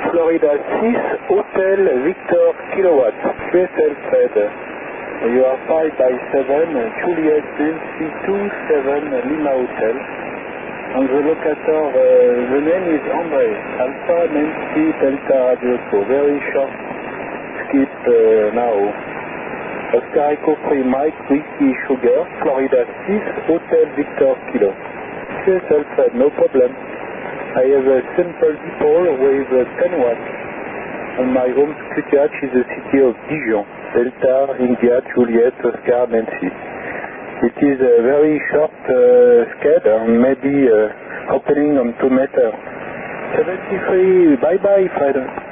Florida 6, Hotel Victor Kilowatt, QSL Fred. You are 5 by 7, Juliet Nancy 27 Lima Hotel. And the locator, the name is Andre, Alpha Nancy Delta Radio Echo. Very short skip now. Oscar Echo 3 Mike Whiskey Sugar, Florida 6, Hotel Victor Kilo. QSL Fred, no problem. I have a simple dipole with 10 watts. And my home QTH is the city of Dijon, Delta, India, Juliet, Oscar, Nancy. It is a very short sked and maybe opening on 2 meters. 73, bye bye Fred.